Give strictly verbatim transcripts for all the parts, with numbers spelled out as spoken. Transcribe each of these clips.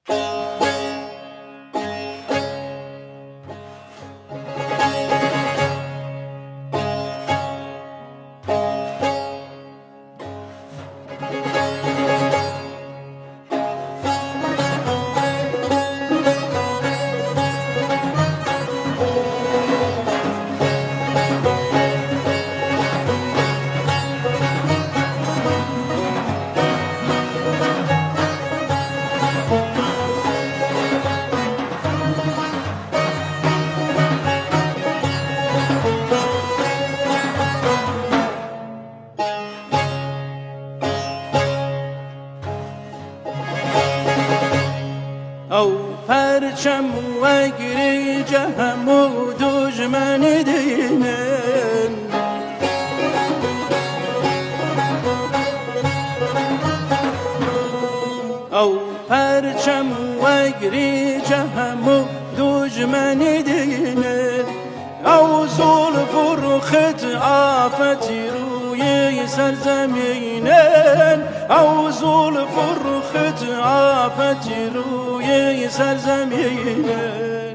او پرچم وگری جهم و دشمن دینن او پرچم وگری جهم و دشمن دینن او زلف و رخت آفتی روی سرزمینن او زلف و رخت آفتی روی سرزمینن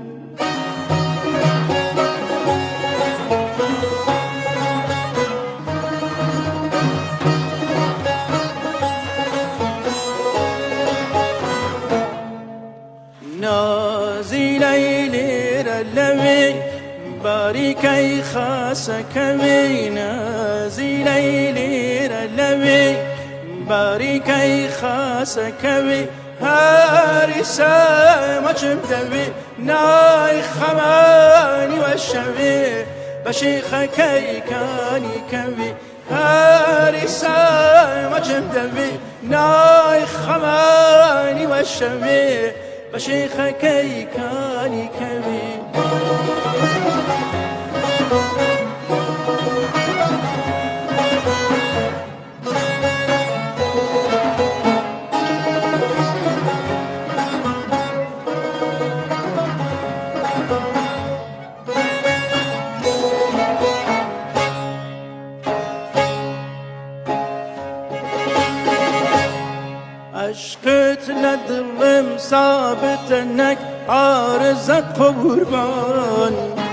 نازی لیلی رلوی باریکای خاسکوی نازی لیلی رلوی باریکای خاسکوی هاری سامچم دوی نای خمانی و شوی بشیخ کی کانی کوی هاری سامچم دوی نای خمانی و شوی بشیخ کی کانی کوی عشقت لدلم ثابت نک عارضت قربان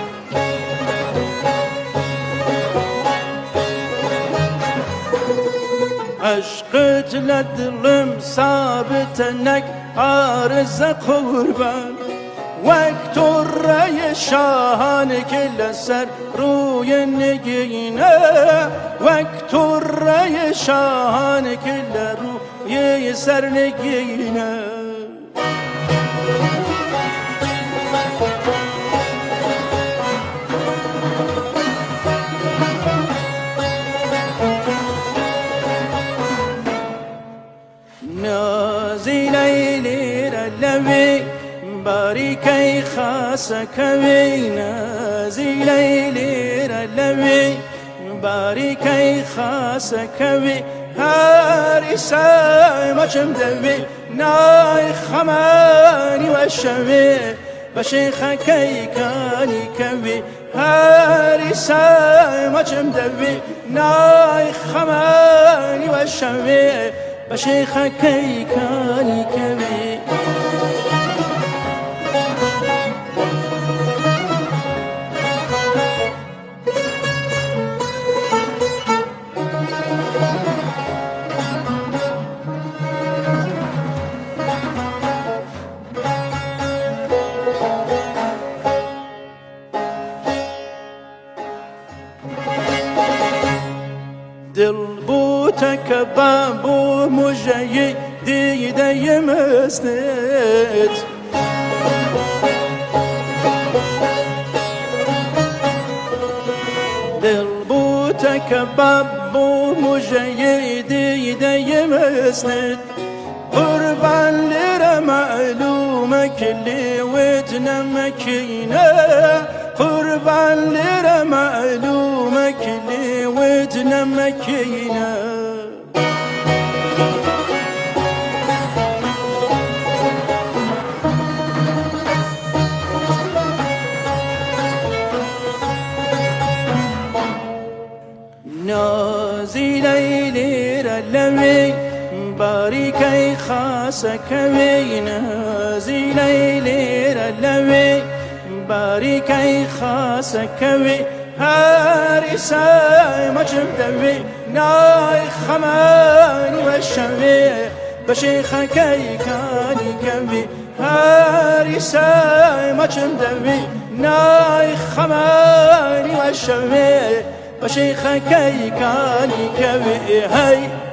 عشقت لدلم ثابت نک عارضت قربان وقت رای شاهان که لسر روی نگینه وقت رای شاهان که لروی سر نگینه نازی لیلی رلوی باریکای خاسکوی نازی لیلی رلوی باریکای خاسکوی هاری سامچم دوی نای خمانی و شوی بشیخ کی کانی کوی هاری سامچم دوی نای خمانی و شوی بشیخ کی کانی کوی دل بو تکبب و مجهی دیده مستت دل بو تکبب و مجهی دیده مستت قربان لر معلومه کلی وتنمکینه قربان لر معلومه کلی وتنمکینه نازی لیلی رلوی باریکەی خاسەکەوێی نازیلەی لێرە لەوێ باریکەی خاسەکەوێ هەری سای مەچم دەوێ نای خەمانی وە شەوێ بە شێخەکەی کانی کەوێ هەری سای مەچم دەوێ نای خەمانی وە شەوێ بە شێخەکەی کانی کەوێ هەی